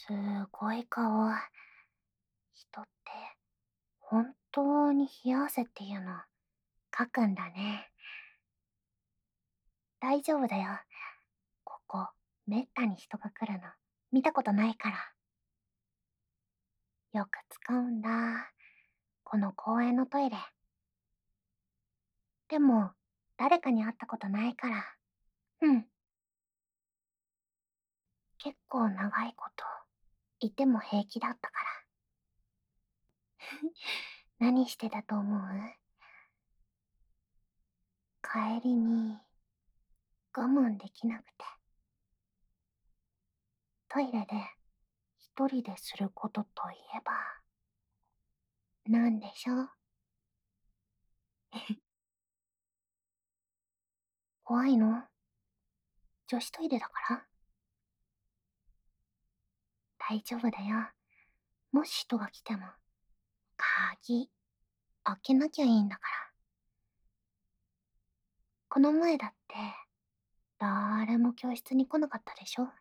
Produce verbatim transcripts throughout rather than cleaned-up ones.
すごい顔。人って本当に冷や汗っていうのかくんだね。大丈夫だよ。ここ、めったに人が来るの見たことないから。よく使うんだ。この公園のトイレ。でも、誰かに会ったことないから。うん。結構長いこと、いても平気だったから。何してたと思う？帰りに、我慢できなくて。トイレで、一人ですることといえば、なんでしょう？怖いの？女子トイレだから？大丈夫だよ。もし人が来ても、鍵、開けなきゃいいんだから。この前だって、だーれも教室に来なかったでしょ？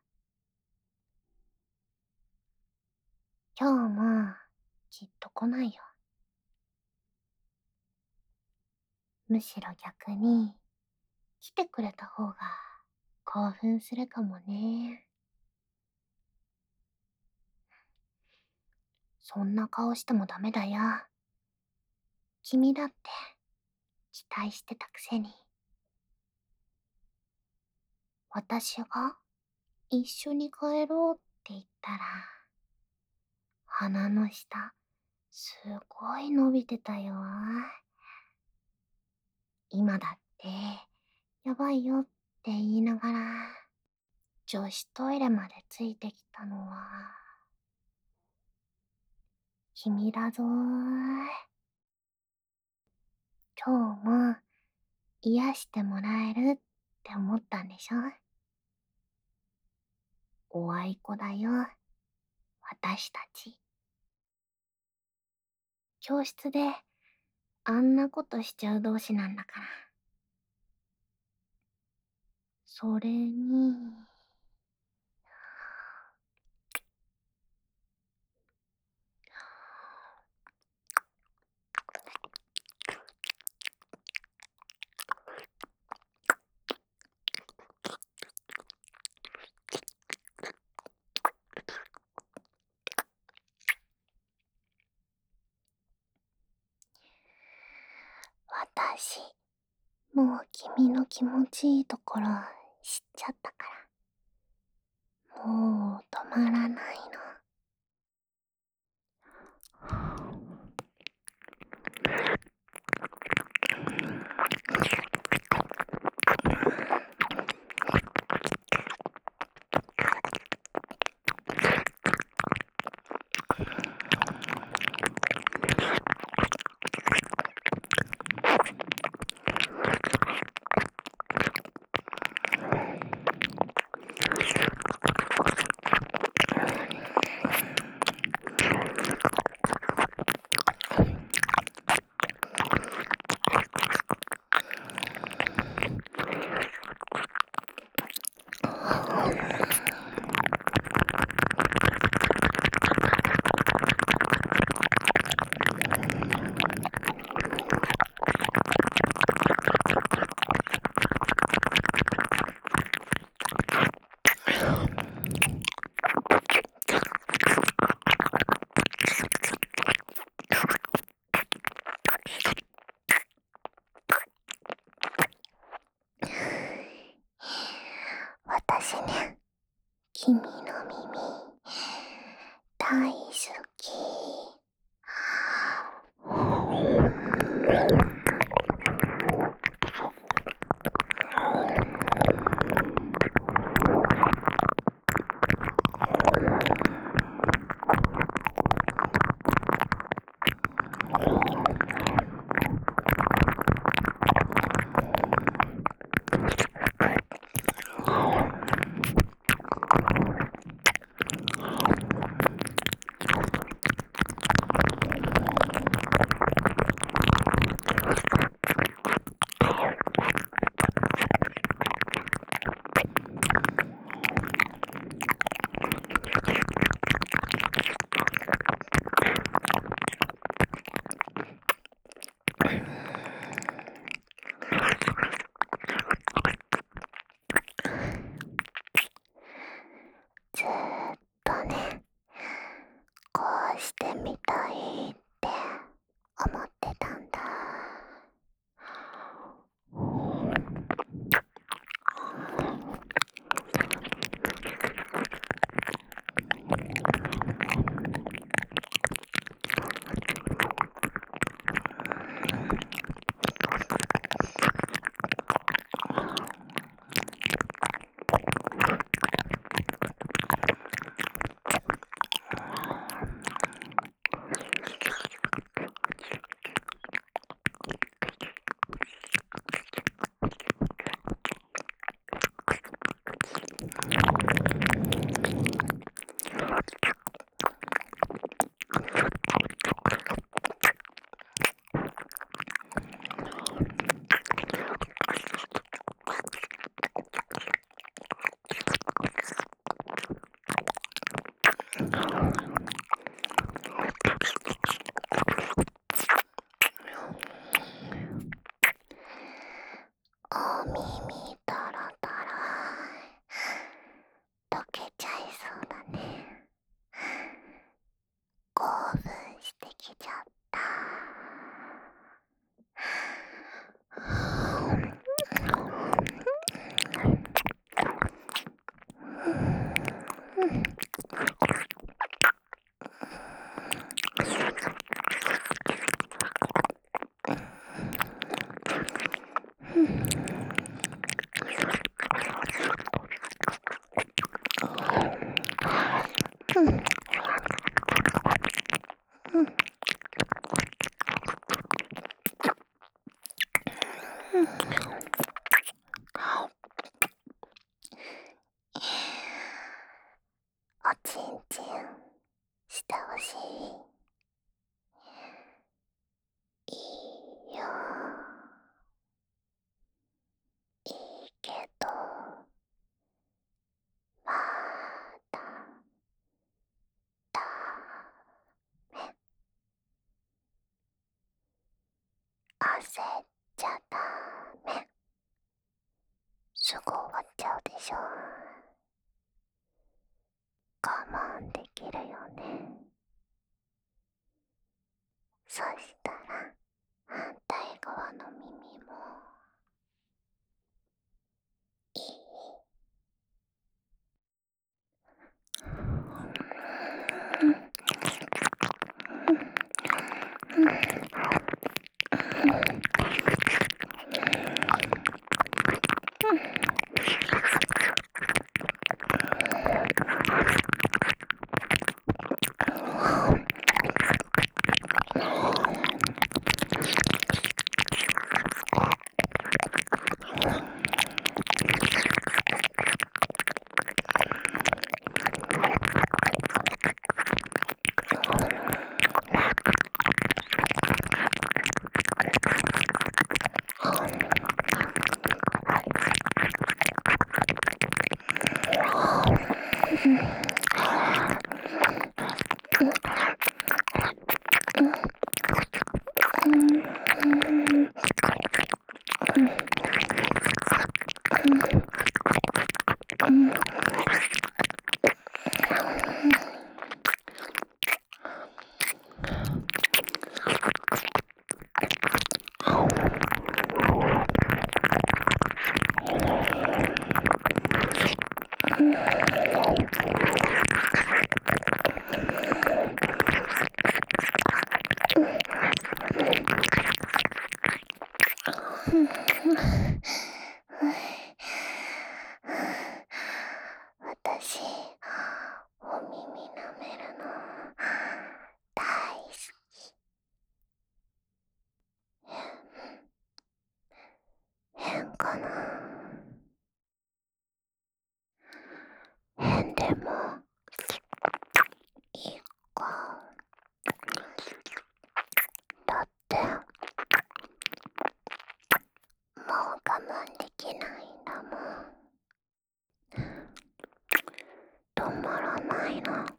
今日も、きっと来ないよ。むしろ逆に、来てくれた方が、興奮するかもね。そんな顔してもダメだよ。君だって、期待してたくせに。私が、一緒に帰ろうって言ったら、鼻の下、すごい伸びてたよ。今だって、やばいよって言いながら、女子トイレまでついてきたのは、君だぞー。今日も、癒してもらえるって思ったんでしょ？おあいこだよ、私たち。教室で、あんなことしちゃう同士なんだから。それに、私、もう君の気持ちいいところ知っちゃったから。もう止まらないの。私ね、君の耳、大好き。 焦っちゃダメ。すぐ終わっちゃうでしょ。我慢できるよね。そしたら反対側の耳もいい？私、お耳舐めるの大好き。変かな？変でもいいか。だってもう我慢できないんだもん。止まらないの。も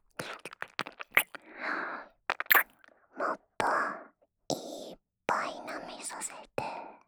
っといっぱい舐めさせて。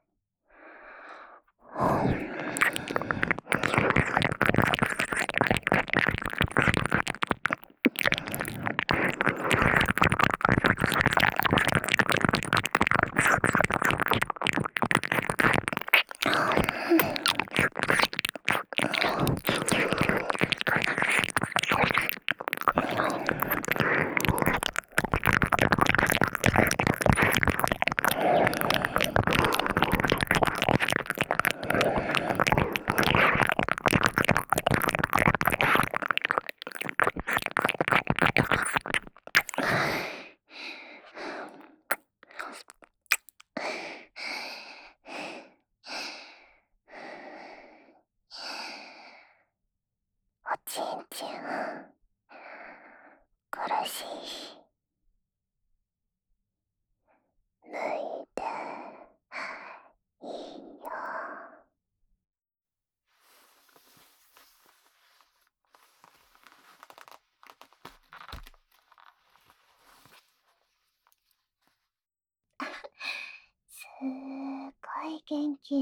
おちんちん苦しい？抜いていいよ。すーごい元気。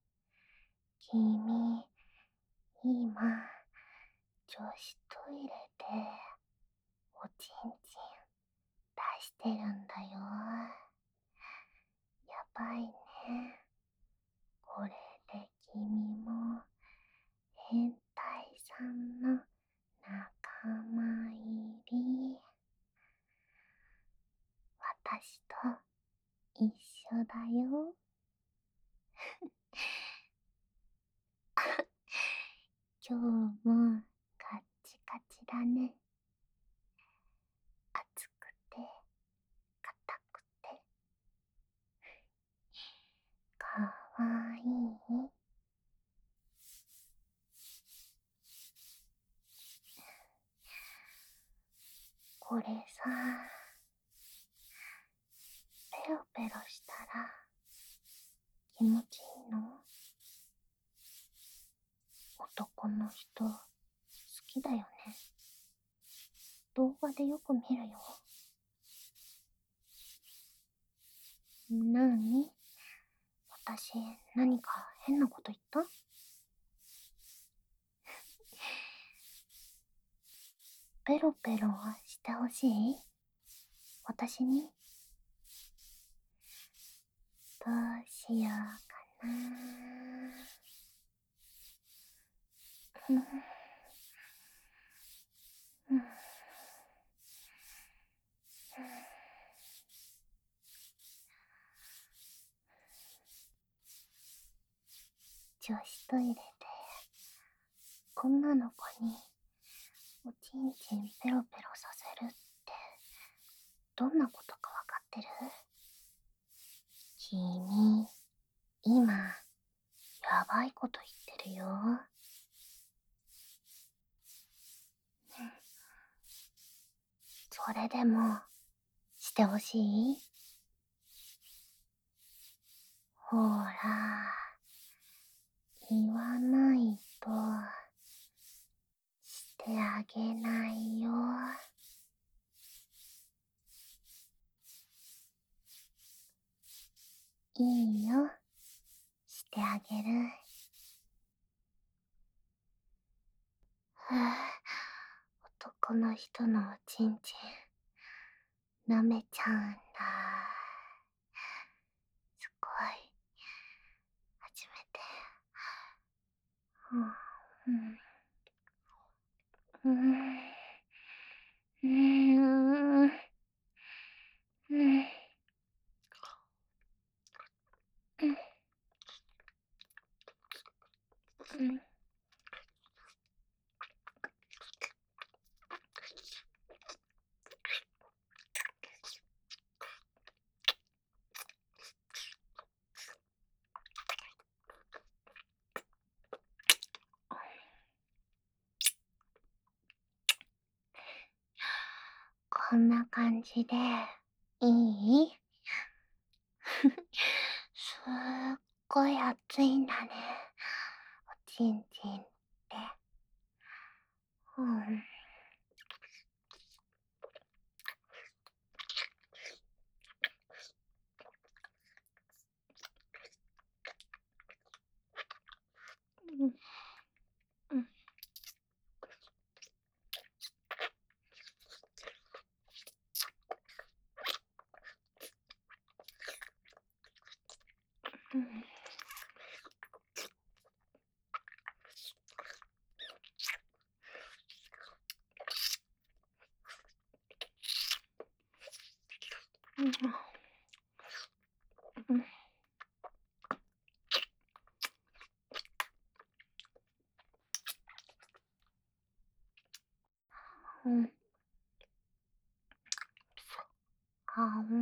君、今、女子トイレでおちんちん出してるんだよ。やばいね。これで君も変態さんの仲間入り。私と一緒だよ。今日もカッチカチだね。熱くて硬くてかわいい。これさ、ペロペロしたら気持ちいいの？男の人好きだよね。動画でよく見るよ。なに？ 私、何か変なこと言った？ペロペロしてほしい？私に？どうしようかな。うん、うん、女子トイレで女の子におちんちんペロペロさせるってどんなことかわかってる？君、今、やばいこと言ってるよ。それでも、してほしい？ほら、言わないと、してあげないよ。いいよ、してあげる。はぁ、男の人のおちんちん、舐めちゃうんだ。すごい。初めて。うん、うん、うん、うん、うん、うん、うん。こんな感じで、いい？すっごい熱いんだね。おちんちんって。うん。うん。うん。うん。うん。うん。うん。あ、うん。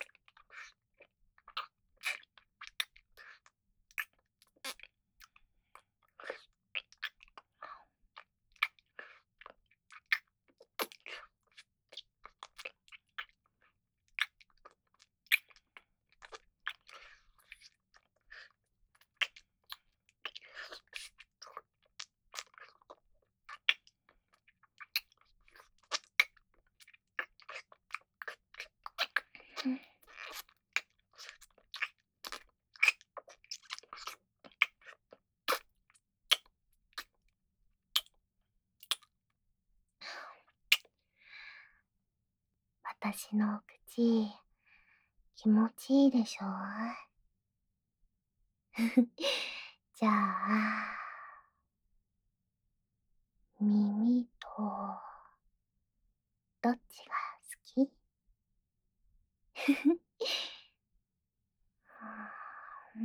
うん。私の口、気持ちいいでしょ？じゃあ、耳と、どっちが好き？うん。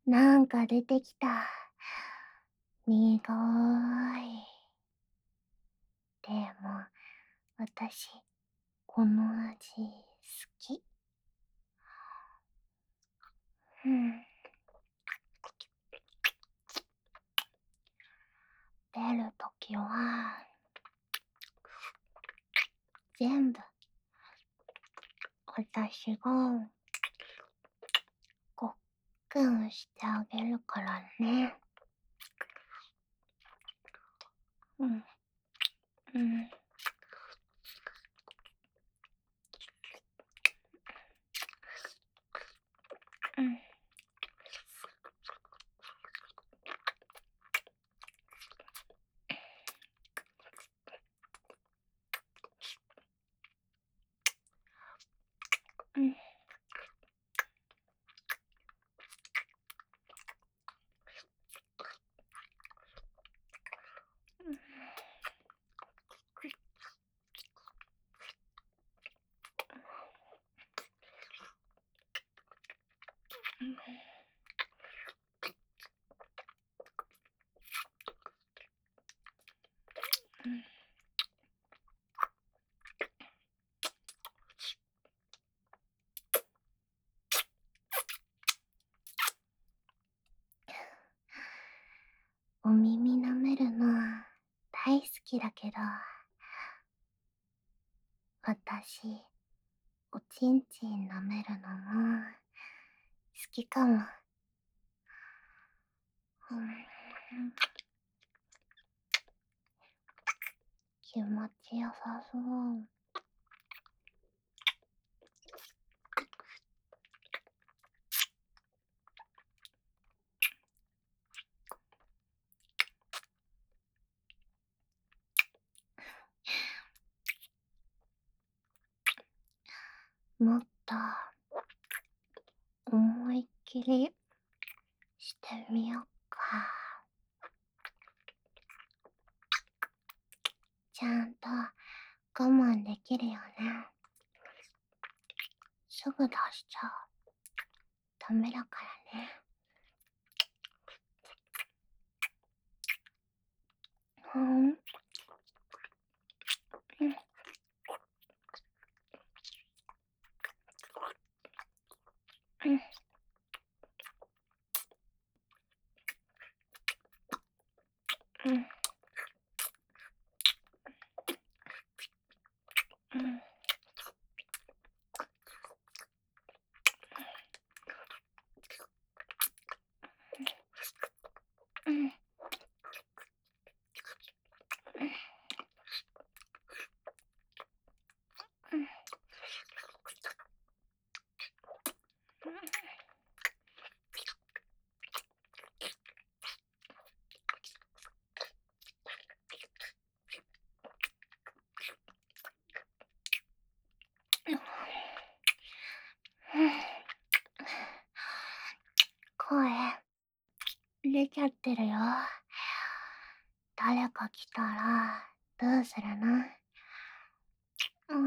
なんか出てきた。苦い。でも、私、この味、好き。うん。出るときは、全部、私が、ごっくんしてあげるからね。うん、うん、うん、うん、うん。お耳舐めるの大好きだけど、私、おちんちん舐めるのも好きかも。うん、気持ちよさそう。もっと思いっきりしてみよっか。ちゃんと我慢できるよね。すぐ出しちゃダメだからね。うん、うん、うん、うん、うん、うん、うん。声出ちゃってるよ。誰か来たらどうするの？うん、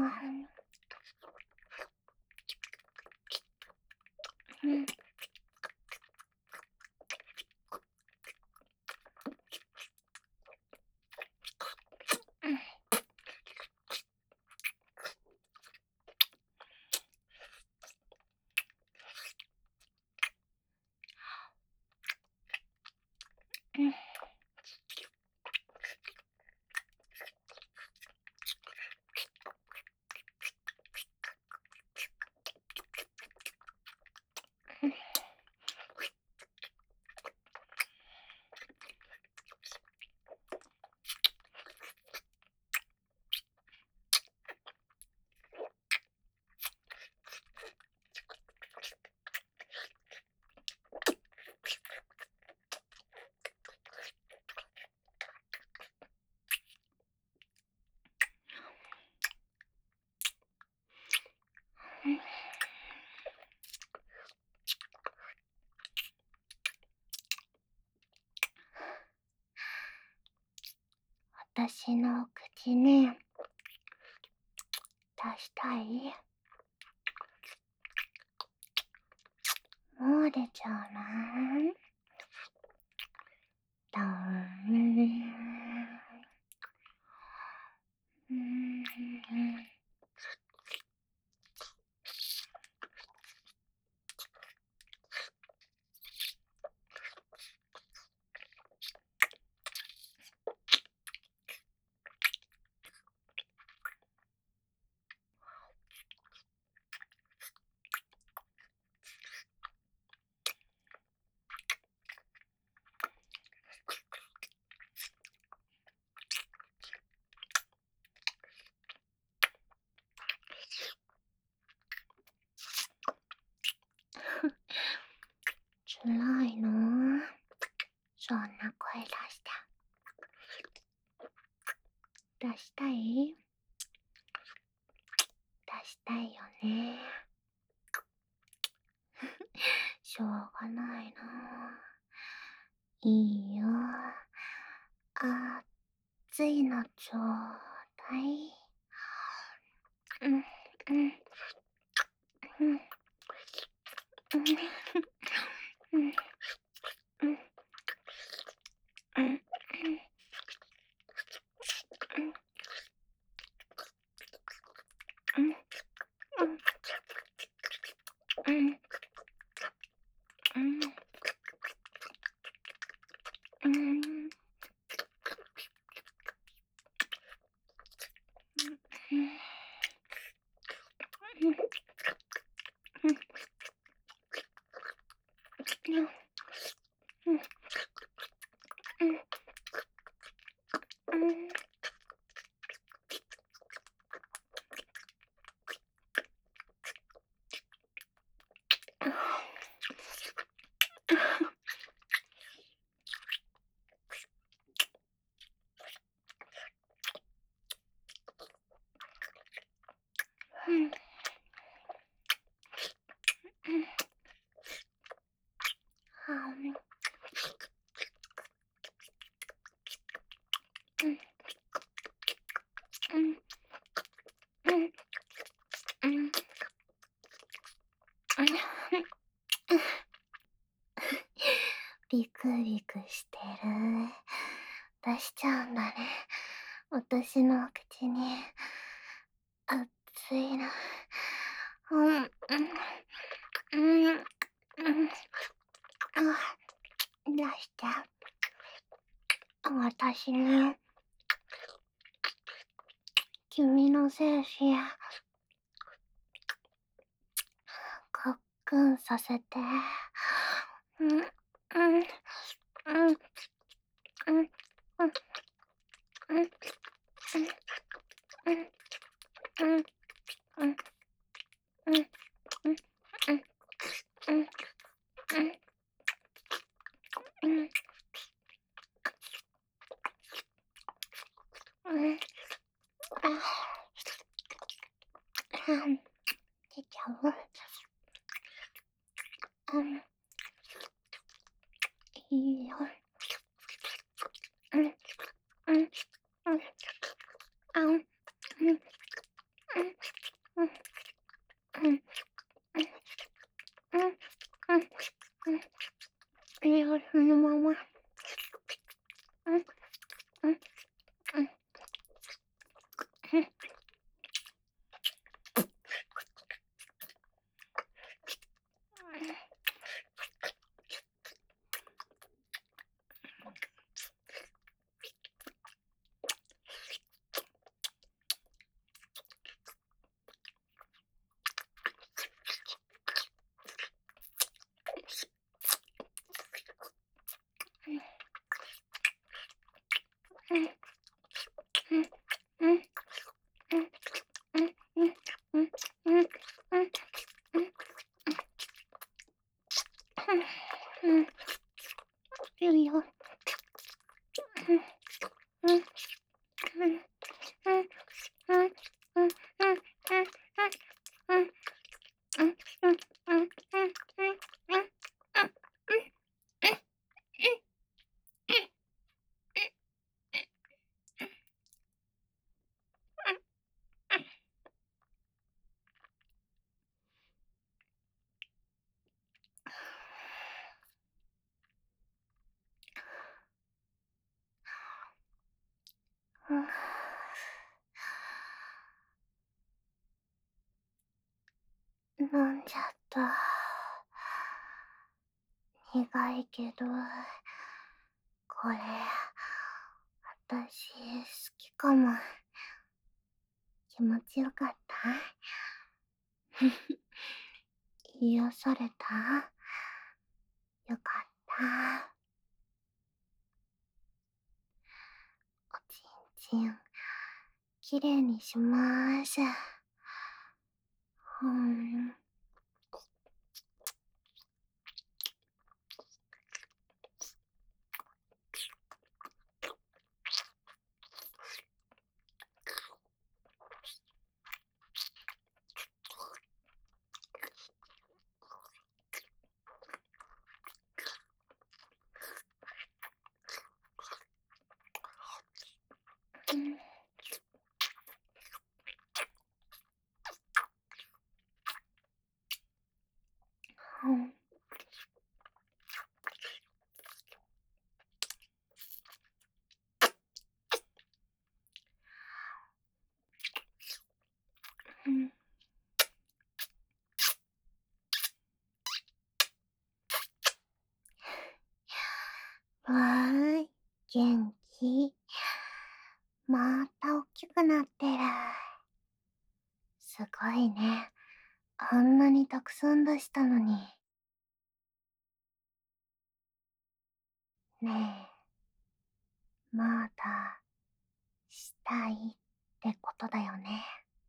うん、うん。私の口に出したい？ もう出ちゃうの？だーん。うーん。つらいの？そんな声出して。出したい？出したいよね。しょうがないな。いいよ。熱いのちょうだい。うん、うん、うん、うん、うん、うん、うん、うん、うん、うん、うん、うん、ビクビクしてる。出しちゃうんだね。私のお口に。熱いな。うん、うん、うん、うん。あ、出して。私ね、君の精子、かっくんさせて。うん、うん、うん、うん、うん、うん、うん、うん、うん、うん、うん、うん、うん、うん、うん、うん、あ、出ちゃう？うん、いいよ。うん、うん、うん、あ、うん、うん、うん、うん、うん、うん、うん、いいよ、そのまま。うん、うん、うん、うん、うん、うん、うん、 飲んじゃった。苦いけど、これ、私、好きかも。気持ちよかった？癒された？よかった。おちんちん、きれいにしまーす。うん。うん。うん。わーい、元気。また大きくなってる。すごいね。あんなにたくさん出したのに。ねえ、まだしたいってことだよね。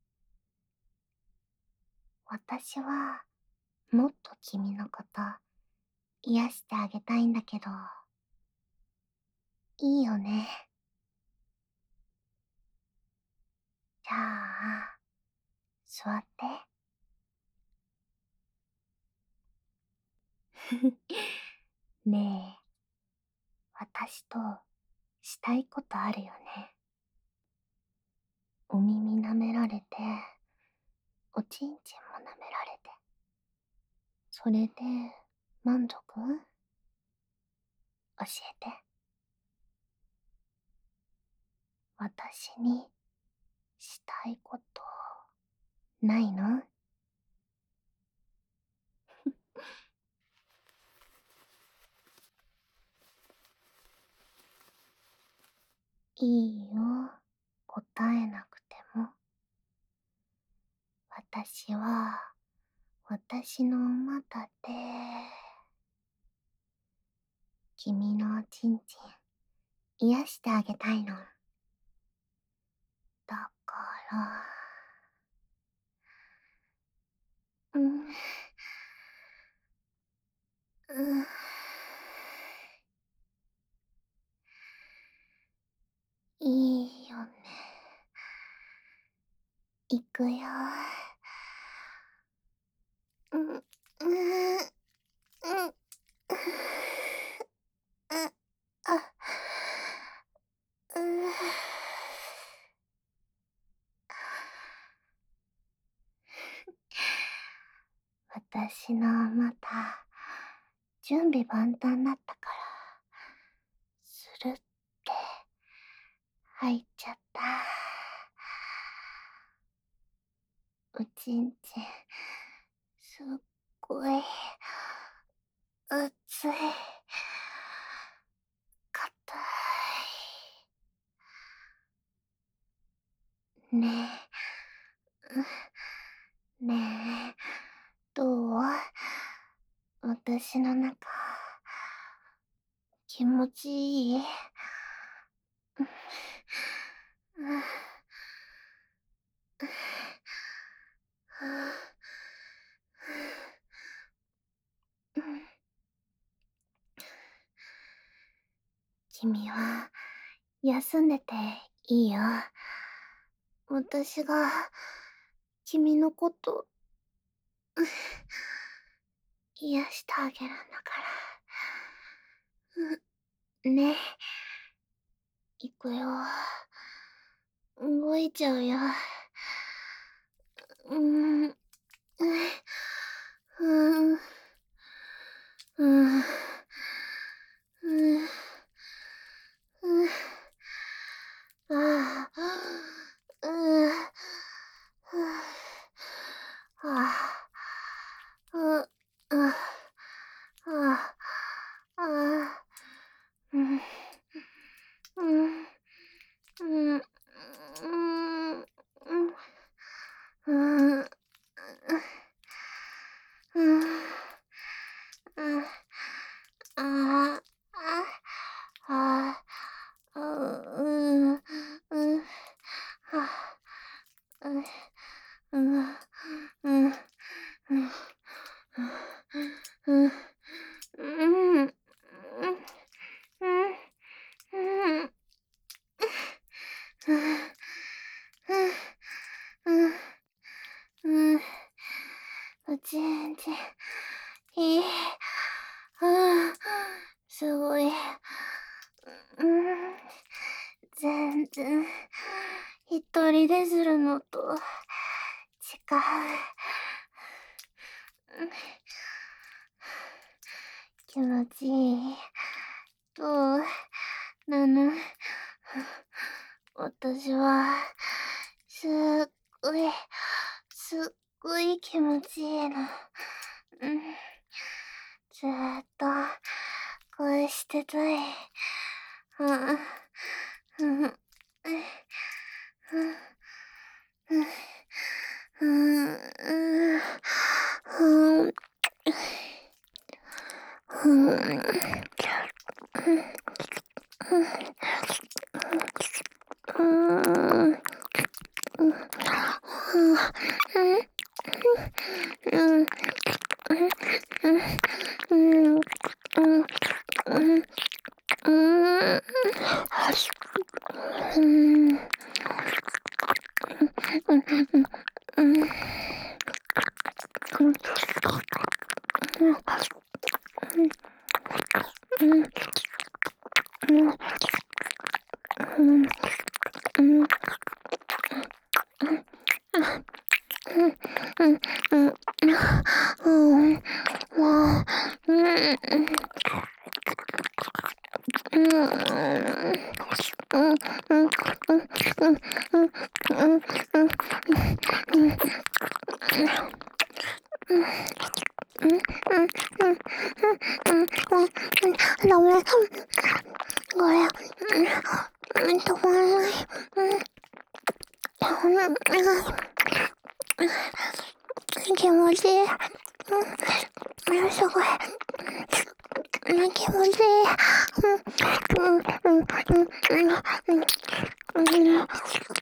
私はもっと君のこと癒してあげたいんだけど、いいよね。じゃあ、座って。ねえ、私としたいことあるよね。お耳舐められて、おちんちんも舐められて。それで、満足？教えて。私にしたいことないの？いいよ、答えなくても。私は、私の股で、君のおちんちん、癒してあげたいの。だから、うん、うん、いいよね。いくよ。うん、うん、うん、あ、あ、うん。私のまた、準備万端だったから、スルって入っちゃった。おちんちん、すっごい、熱い、硬い。ねえ、ねえ、どう？私の中、気持ちいい？君は休んでていいよ。私が君のこと癒してあげるんだから。ね、行くよ。動いちゃうよ。うん、うん、うん、うん、うん、うん。あうん、うん、うん、うん、うん、うん、うん、うん、うん、全然いい。うん、すごい。うん、全然、一人でするのと違う。気持ちいい。どうなの？私は、すっごい、すっごい気持ちいいの。うん。ずーっと、こうしてたい。うん。うん。うん。うん。うん。うん。うん。ダメ。これ、うん、止まらない。うん、気持ちいい。うん、すごい。うん、気持ちいい。うん、うん、うん、うん、うん、うん、うん、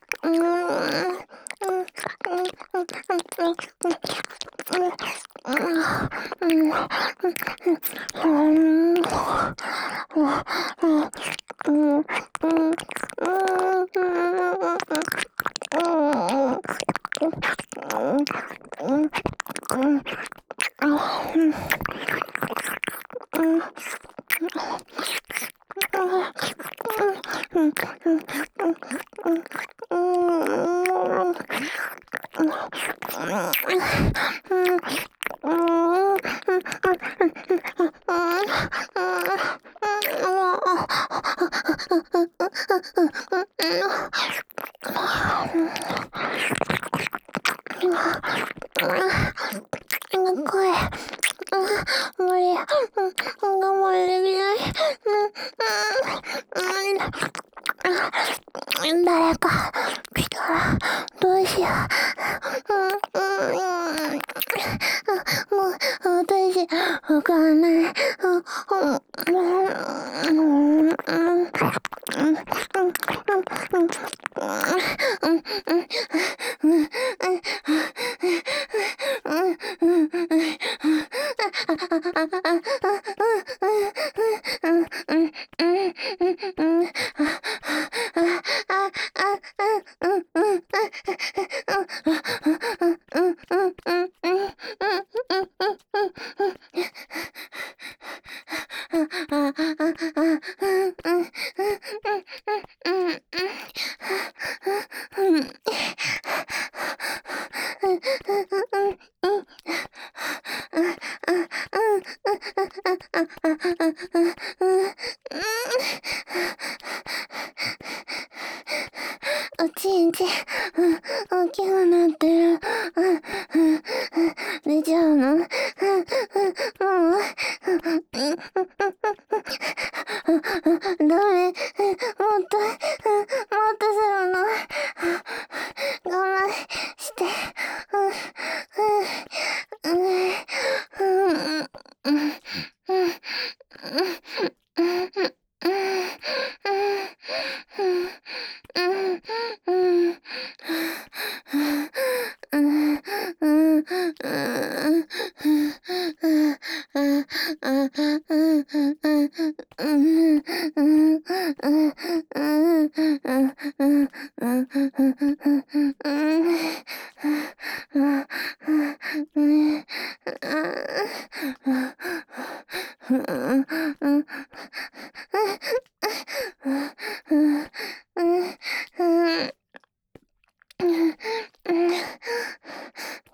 声、無理、我慢できない。誰か来たらどうしよう。もう私わかんない。おちんちん、大きくなってる。寝ちゃうの？もう、ダメ。もっと、もっとするの。我慢して。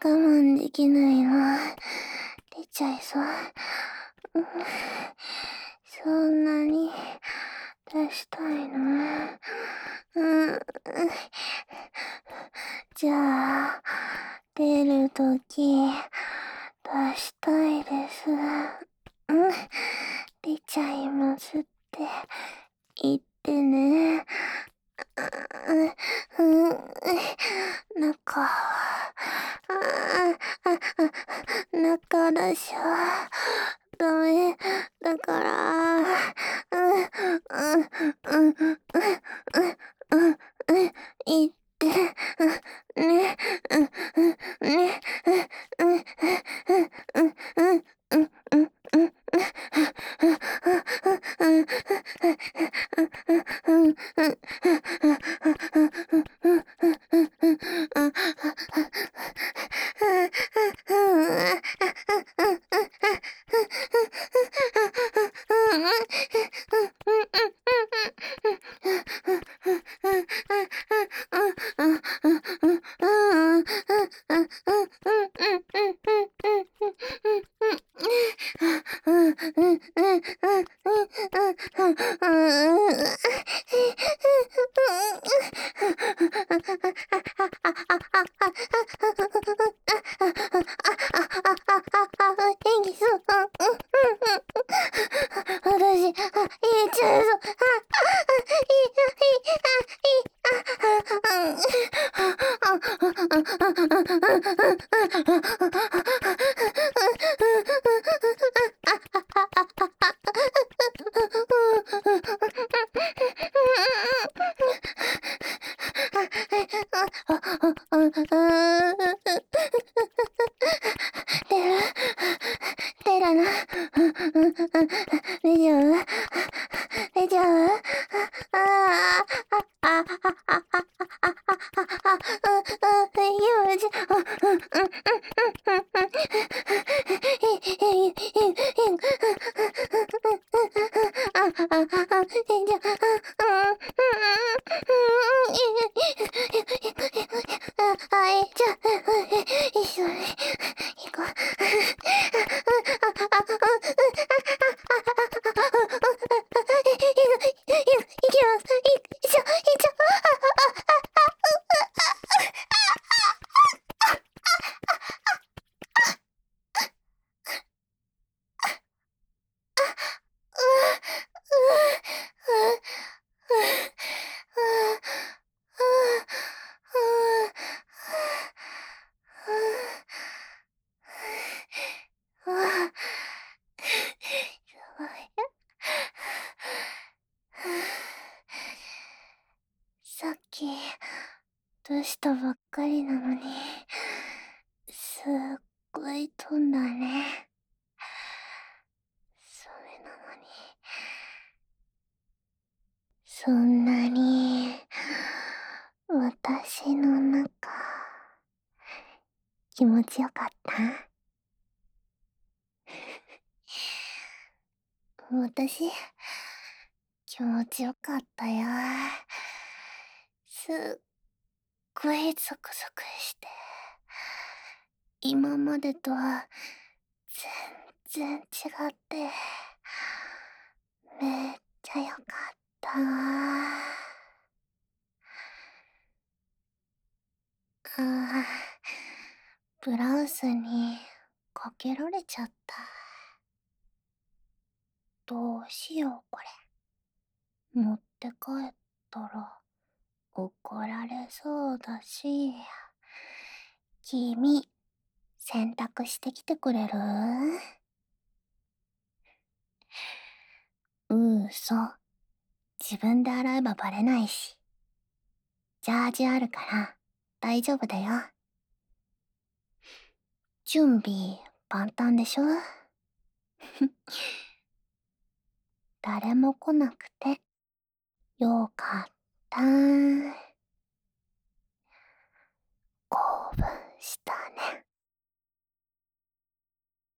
慢できないの。出ちゃいそう。うん、そんなに出したいの？うん。じゃあ、出るとき、出したいです。うん。出ちゃいますって言ってね。うん、うん、中、うん、中だしょ。ダメだから、うん、うん、うん、うん、うん、うん、うん、言って、ね、うん、うん、ね、うん、うん、うん、うん、うん、うん、うん、演技そう。私、あ、言っちゃうぞ。あ、あ、出るな。大丈夫？大丈夫？ああ、あ、あ、あ、あ、あ、あ、あ、あ、大丈夫じゃ。うん、うん、うん、うん、うん、うん。一緒に行こう。さっき出したばっかりなのに、すっごい飛んだね。それなのに、そんなに私の中気持ちよかった？私、気持ちよかったよ。すっごいゾクゾクして、今までとは全然違って、めっちゃよかった。ああ、ブラウスにかけられちゃった。どうしようこれ。持って帰ったら怒られそうだし。君、洗濯してきてくれる？うそ。自分で洗えばバレないし。ジャージあるから大丈夫だよ。準備万端でしょ？誰も来なくてよかった。興奮したね。